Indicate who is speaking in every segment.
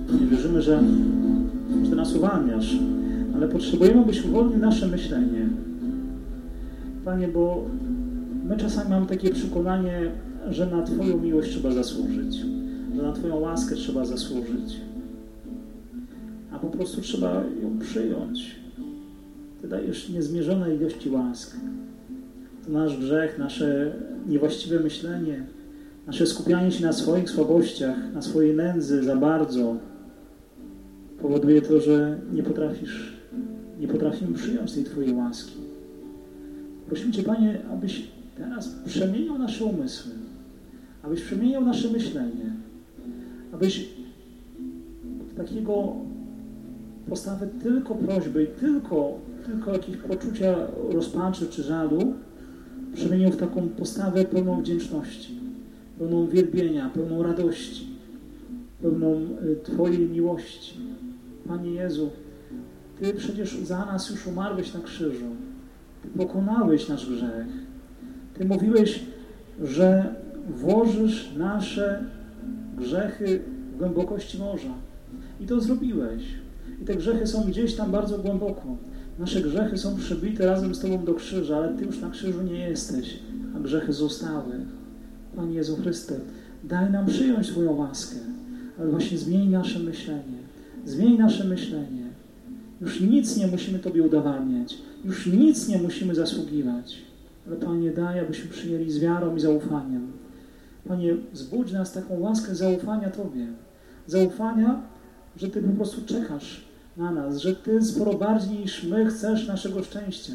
Speaker 1: Nie wierzymy, że Ty nas uwalniasz, ale potrzebujemy, byś uwolnił nasze myślenie. Panie, bo my czasami mamy takie przekonanie, że na Twoją miłość trzeba zasłużyć, że na Twoją łaskę trzeba zasłużyć, a po prostu trzeba ją przyjąć. Ty dajesz niezmierzone ilości łask. To nasz grzech, nasze niewłaściwe myślenie, nasze skupianie się na swoich słabościach, na swojej nędzy za bardzo powoduje to, że nie potrafimy przyjąć tej Twojej łaski. Prosimy Cię, Panie, abyś teraz przemienił nasze umysły, abyś przemienił nasze myślenie, abyś od takiego postawy tylko prośby i tylko jakieś poczucia rozpaczy czy żalu przemienił w taką postawę pełną wdzięczności, pełną wielbienia, pełną radości, pełną Twojej miłości. Panie Jezu, Ty przecież za nas już umarłeś na krzyżu. Ty pokonałeś nasz grzech. Ty mówiłeś, że włożysz nasze grzechy w głębokości morza. I to zrobiłeś. I te grzechy są gdzieś tam bardzo głęboko. Nasze grzechy są przybite razem z Tobą do krzyża, ale Ty już na krzyżu nie jesteś, a grzechy zostały. Panie Jezu Chryste, daj nam przyjąć Twoją łaskę, ale właśnie zmień nasze myślenie. Zmień nasze myślenie. Już nic nie musimy Tobie udowadniać. Już nic nie musimy zasługiwać. Ale Panie, daj, abyśmy przyjęli z wiarą i zaufaniem. Panie, zbudź nas taką łaskę zaufania Tobie. Zaufania, że Ty po prostu czekasz na nas, że Ty sporo bardziej niż my chcesz naszego szczęścia.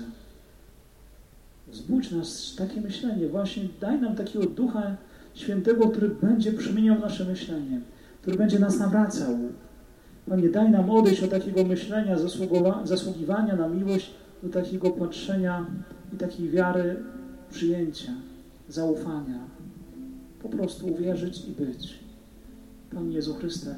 Speaker 1: Zbudź nas takie myślenie. Właśnie daj nam takiego Ducha Świętego, który będzie przemieniał nasze myślenie, który będzie nas nawracał. Panie, daj nam odejść od takiego myślenia, zasługiwania na miłość, do takiego patrzenia i takiej wiary przyjęcia, zaufania. Po prostu uwierzyć i być. Panie Jezu Chryste,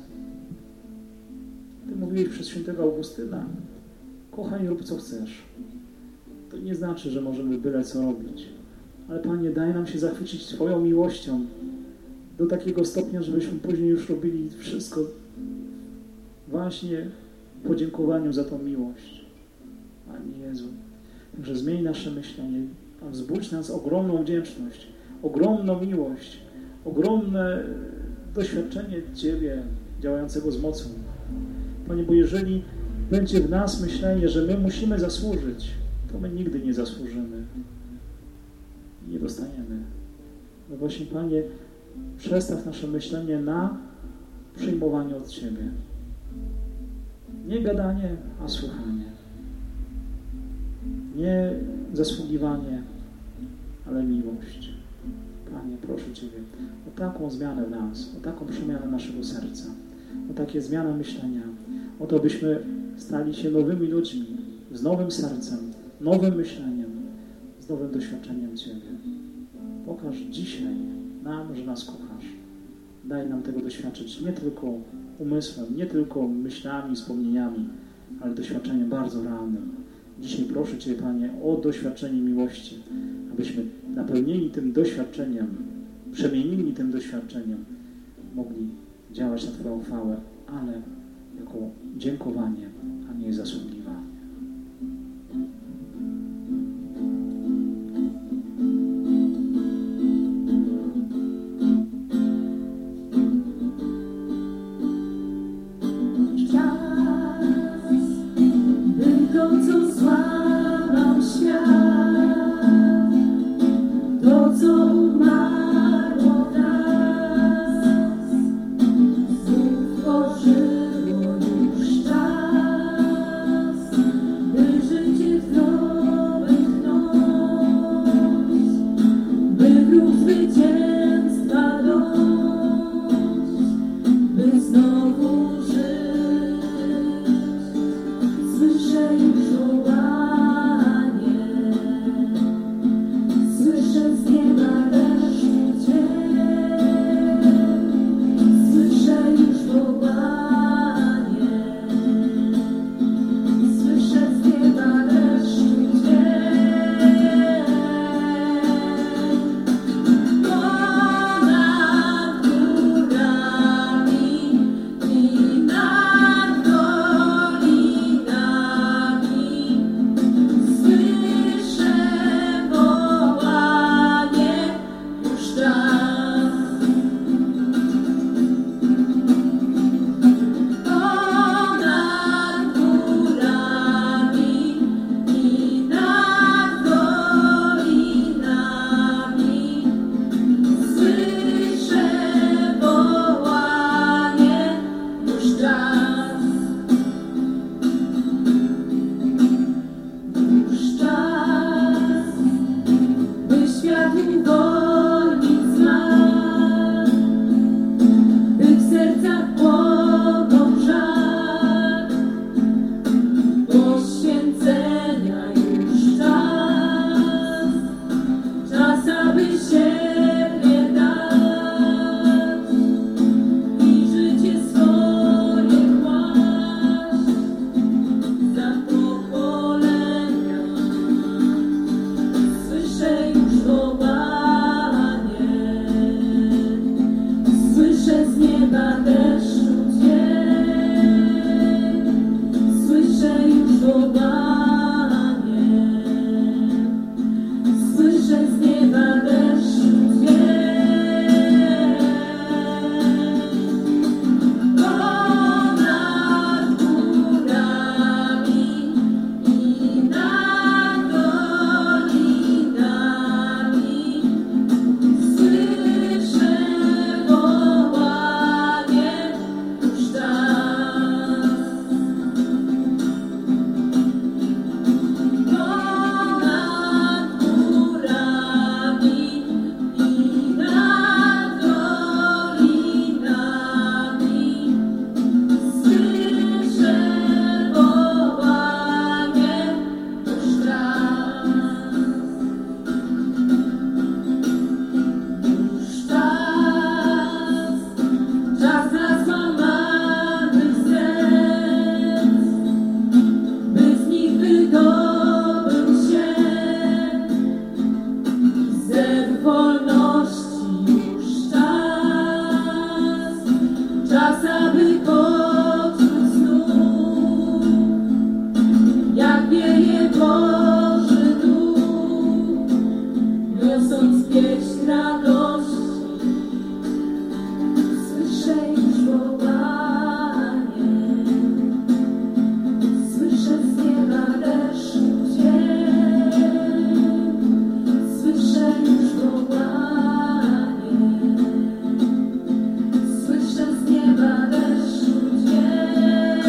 Speaker 1: Ty mówiłeś przez świętego Augustyna, kochaj, rób co chcesz. To nie znaczy, że możemy byle co robić. Ale Panie, daj nam się zachwycić Twoją miłością do takiego stopnia, żebyśmy później już robili wszystko właśnie w podziękowaniu za tą miłość. Panie Jezu, także zmień nasze myślenie, a wzbudź nas ogromną wdzięczność, ogromną miłość, ogromne doświadczenie Ciebie działającego z mocą. Panie, bo jeżeli będzie w nas myślenie, że my musimy zasłużyć, to my nigdy nie zasłużymy. Nie dostaniemy. No właśnie, Panie, przestaw nasze myślenie na przyjmowanie od Ciebie. Nie gadanie, a słuchanie. Nie zasługiwanie, ale miłość. Panie, proszę Ciebie o taką zmianę w nas, o taką przemianę naszego serca, o takie zmiany myślenia, o to, byśmy stali się nowymi ludźmi, z nowym sercem, nowym myśleniem, z nowym doświadczeniem Ciebie. Pokaż dzisiaj nam, że nas kochasz. Daj nam tego doświadczyć nie tylko umysłem, nie tylko myślami, wspomnieniami, ale doświadczeniem bardzo realnym. Dzisiaj proszę Cię, Panie, o doświadczenie miłości, abyśmy napełnieni tym doświadczeniem, przemienili tym doświadczeniem, mogli działać na Twoją chwałę, ale jako dziękowanie, a nie zasługiwanie.
Speaker 2: aby poczuć znów, jak wieje Boży duch, niosąc pieśń radości. Słyszę już wołanie, słyszę z nieba deszcz dzień, słyszę już wołanie, słyszę z nieba deszcz dzień.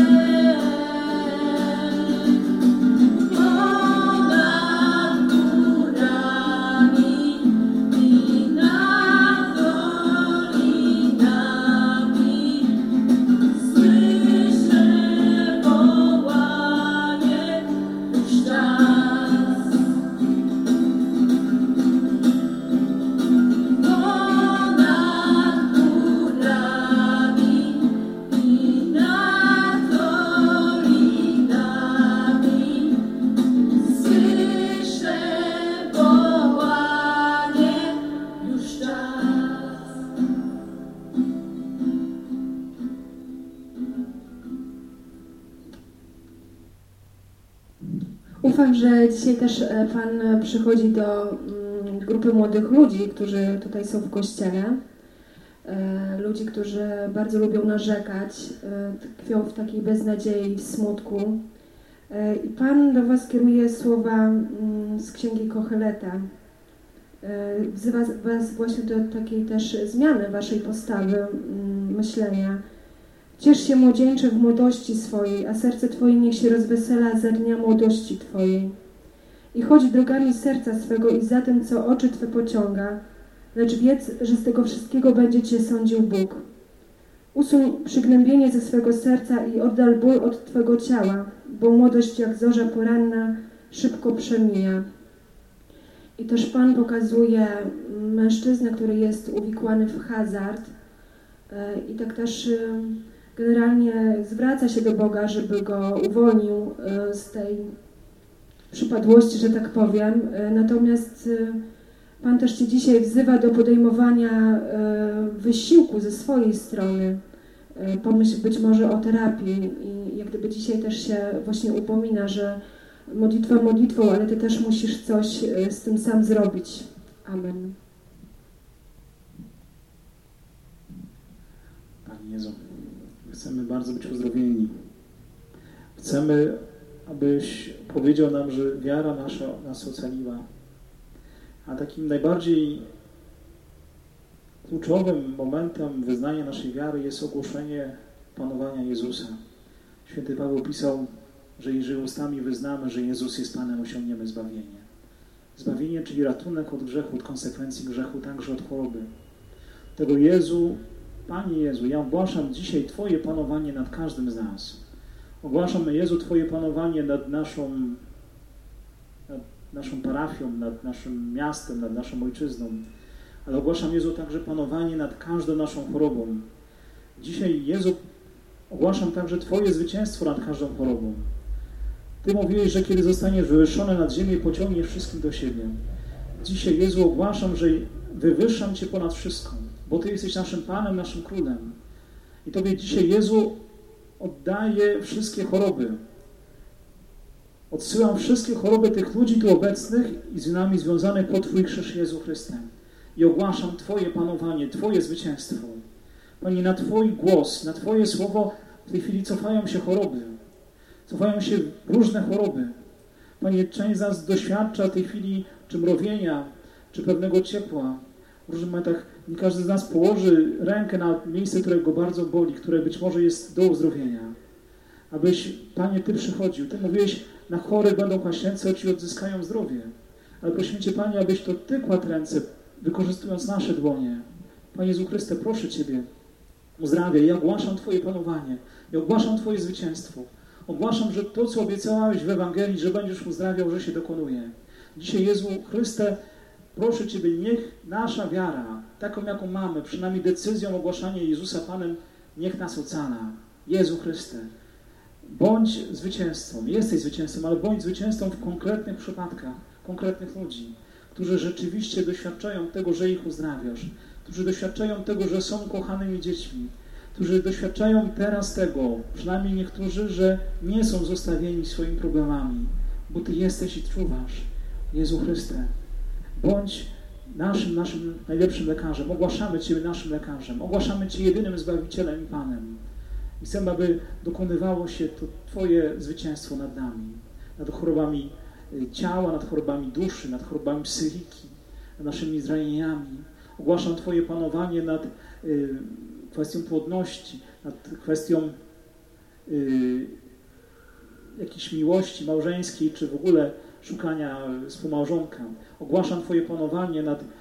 Speaker 2: Ponad górami i nad dolinami słyszę wołanie, już czas. Ponad górami i nad dolinami słyszę wołanie, już czas.
Speaker 3: Ufam, że dzisiaj też Pan przychodzi do grupy młodych ludzi, którzy tutaj są w kościele. Ludzi, którzy bardzo lubią narzekać, tkwią w takiej beznadziei, w smutku. I Pan do Was kieruje słowa z Księgi Koheleta. Wzywa Was właśnie do takiej też zmiany Waszej postawy, myślenia. Ciesz się, młodzieńcze, w młodości swojej, a serce Twoje niech się rozwesela za dnia młodości Twojej. I chodź drogami serca swego i za tym, co oczy Twe pociąga, lecz wiedz, że z tego wszystkiego będzie Cię sądził Bóg. Usuń przygnębienie ze swego serca i oddal ból od Twego ciała, bo młodość jak zorza poranna szybko przemija. I też Pan pokazuje mężczyznę, który jest uwikłany w hazard i tak też generalnie zwraca się do Boga, żeby go uwolnił z tej przypadłości, że tak powiem. Natomiast Pan też Cię dzisiaj wzywa do podejmowania wysiłku ze swojej strony. Pomyśl być może o terapii i jak gdyby dzisiaj też się właśnie upomina, że modlitwa modlitwą, ale Ty też musisz coś z tym sam zrobić. Amen.
Speaker 1: Panie Jezu, chcemy bardzo być uzdrowieni. Chcemy, abyś powiedział nam, że wiara nasza nas ocaliła. A takim najbardziej kluczowym momentem wyznania naszej wiary jest ogłoszenie panowania Jezusa. Święty Paweł pisał, że jeżeli ustami wyznamy, że Jezus jest Panem, osiągniemy zbawienie. Zbawienie, czyli ratunek od grzechu, od konsekwencji grzechu, także od choroby. Tego Jezu, Panie Jezu, ja ogłaszam dzisiaj Twoje panowanie nad każdym z nas. Ogłaszam, Jezu, Twoje panowanie nad naszą parafią, nad naszym miastem, nad naszą ojczyzną. Ale ogłaszam, Jezu, także panowanie nad każdą naszą chorobą. Dzisiaj, Jezu, ogłaszam także Twoje zwycięstwo nad każdą chorobą. Ty mówiłeś, że kiedy zostaniesz wywyższony nad ziemię, pociągniesz wszystkich do siebie. Dzisiaj, Jezu, ogłaszam, że wywyższam Cię ponad wszystko, bo Ty jesteś naszym Panem, naszym Królem. I Tobie dzisiaj, Jezu, oddaję wszystkie choroby. Odsyłam wszystkie choroby tych ludzi tu obecnych i z nami związanych pod Twój krzyż, Jezu Chryste. I ogłaszam Twoje panowanie, Twoje zwycięstwo. Panie, na Twój głos, na Twoje słowo w tej chwili cofają się choroby. Cofają się różne choroby. Panie, część z nas doświadcza w tej chwili czy mrowienia, czy pewnego ciepła. W różnych momentach nie każdy z nas położy rękę na miejsce, które go bardzo boli, które być może jest do uzdrowienia. Abyś, Panie, Ty przychodził. Ty mówiłeś, na chorych będą kłaść ręce, Ci odzyskają zdrowie. Ale prosimy Cię, Panie, abyś to Ty kładł ręce, wykorzystując nasze dłonie. Panie Jezu Chryste, proszę Ciebie, uzdrawiaj. Ja ogłaszam Twoje panowanie. Ja ogłaszam Twoje zwycięstwo. Ogłaszam, że to, co obiecałeś w Ewangelii, że będziesz uzdrawiał, że się dokonuje. Dzisiaj, Jezu Chryste, proszę Ciebie, niech nasza wiara, taką jaką mamy, przynajmniej decyzją ogłaszania Jezusa Panem, niech nas ocala. Jezu Chryste, bądź zwycięzcą. Jesteś zwycięzcą, ale bądź zwycięzcą w konkretnych przypadkach, konkretnych ludzi, którzy rzeczywiście doświadczają tego, że ich uzdrawiasz, którzy doświadczają tego, że są kochanymi dziećmi, którzy doświadczają teraz tego, przynajmniej niektórzy, że nie są zostawieni swoimi problemami, bo Ty jesteś i czuwasz. Jezu Chryste, bądź naszym najlepszym lekarzem. Ogłaszamy Ciebie naszym lekarzem. Ogłaszamy Cię jedynym Zbawicielem i Panem. I chcemy, aby dokonywało się to Twoje zwycięstwo nad nami, nad chorobami ciała, nad chorobami duszy, nad chorobami psychiki, nad naszymi zranieniami. Ogłaszam Twoje panowanie nad kwestią płodności, nad kwestią jakiejś miłości małżeńskiej, czy w ogóle szukania współmałżonka. Ogłaszam Twoje panowanie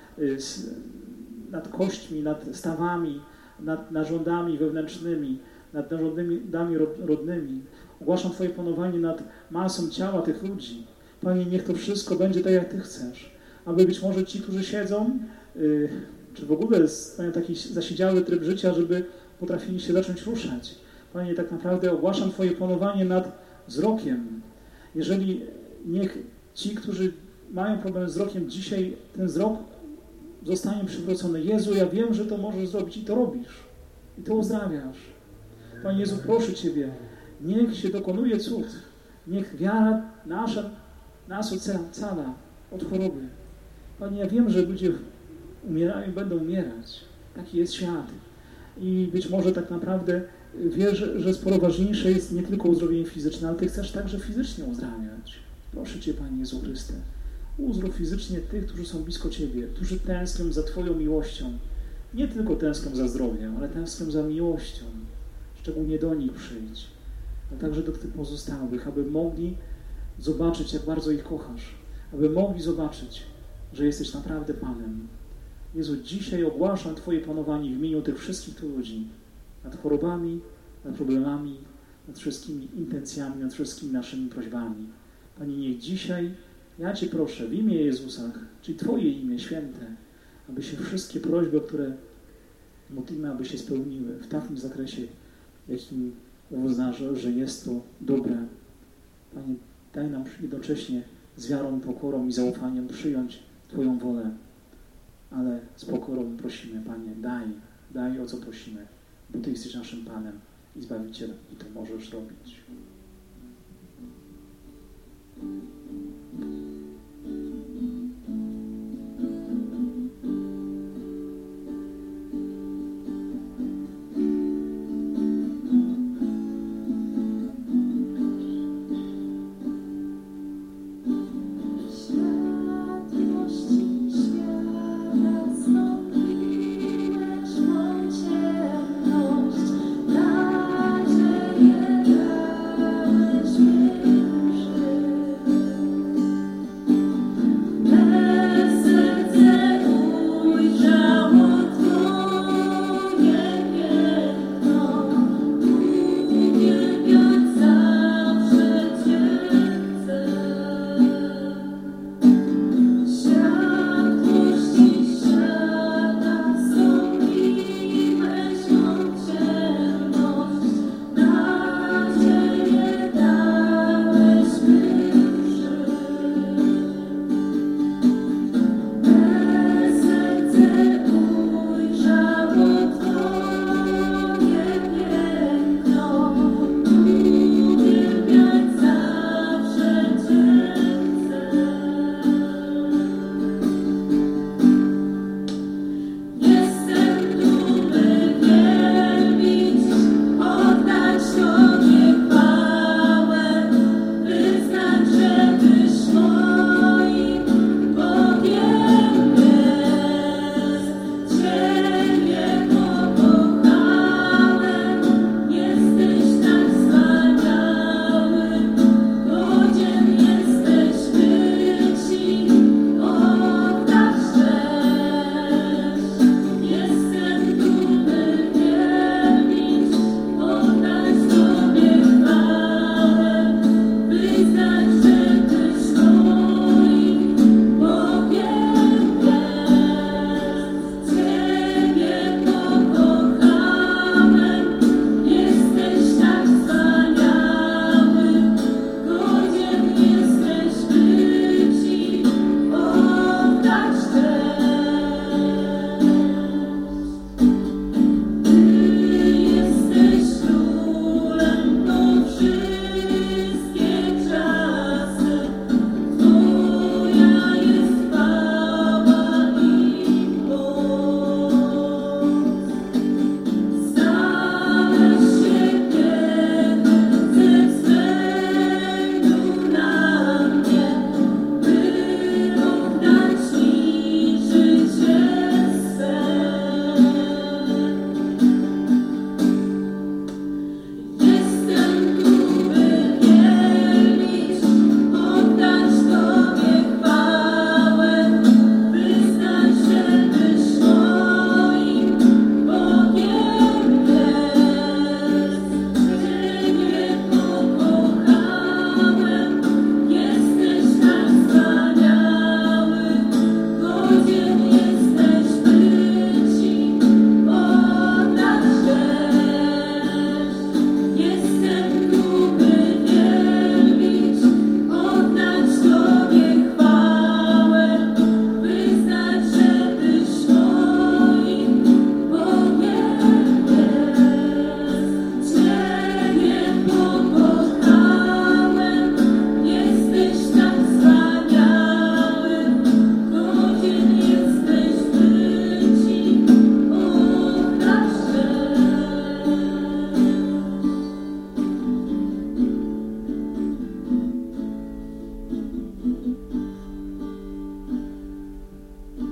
Speaker 1: nad kośćmi, nad stawami, nad narządami wewnętrznymi, nad narządami rodnymi. Ogłaszam Twoje panowanie nad masą ciała tych ludzi. Panie, niech to wszystko będzie tak, jak Ty chcesz. Aby być może ci, którzy siedzą, czy w ogóle mają taki zasiedziały tryb życia, żeby potrafili się zacząć ruszać. Panie, tak naprawdę ogłaszam Twoje panowanie nad wzrokiem. Jeżeli niech ci, którzy mają problem z wzrokiem, dzisiaj ten wzrok zostanie przywrócony. Jezu, ja wiem, że to możesz zrobić i to robisz. I to uzdrawiasz. Panie Jezu, proszę Ciebie, niech się dokonuje cud. Niech wiara nasza nas ocala od choroby. Panie, ja wiem, że ludzie umierają i będą umierać. Taki jest świat. I być może tak naprawdę wiesz, że sporo ważniejsze jest nie tylko uzdrowienie fizyczne, ale Ty chcesz także fizycznie uzdrawiać. Proszę Cię, Panie Jezu Chryste, uzdrów fizycznie tych, którzy są blisko Ciebie, którzy tęsknią za Twoją miłością. Nie tylko tęsknią za zdrowiem, ale tęsknią za miłością. Szczególnie do nich przyjdź, ale także do tych pozostałych, aby mogli zobaczyć, jak bardzo ich kochasz, aby mogli zobaczyć, że jesteś naprawdę Panem. Jezu, dzisiaj ogłaszam Twoje panowanie w imieniu tych wszystkich tu ludzi, nad chorobami, nad problemami, nad wszystkimi intencjami, nad wszystkimi naszymi prośbami. Panie, niech dzisiaj, ja Cię proszę, w imię Jezusa, czyli Twoje imię święte, aby się wszystkie prośby, o które modlimy, aby się spełniły w takim zakresie, jakim uznasz, że jest to dobre. Panie, daj nam jednocześnie z wiarą, pokorą i zaufaniem przyjąć Twoją wolę, ale z pokorą prosimy, Panie, daj o co prosimy, bo Ty jesteś naszym Panem i Zbawicielem i to możesz robić.